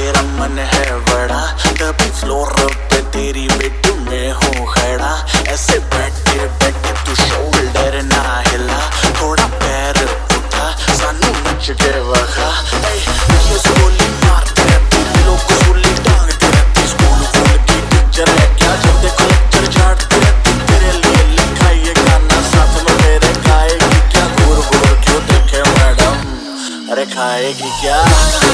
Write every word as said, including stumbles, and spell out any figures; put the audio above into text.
तेरा मन है बड़ा, कभी फ्लोर पे तेरी बेट में हूँ खड़ा। ऐसे बैठे बैठे तू शोल्डर ना हिला, थोड़ा पैर उठा सानू नच के वखा। ये गोली मारते रहती लोग को गोली टांगते रहती, स्कूल फूल की टीचर है क्या जब देखो लेक्चर झाड़ती रहती। तेरे लिए लिखा ये गाना साथ में मेरे गाएगी क्या, घूर घूर क्यों देखे मैडम, अरे खाएगी क्या।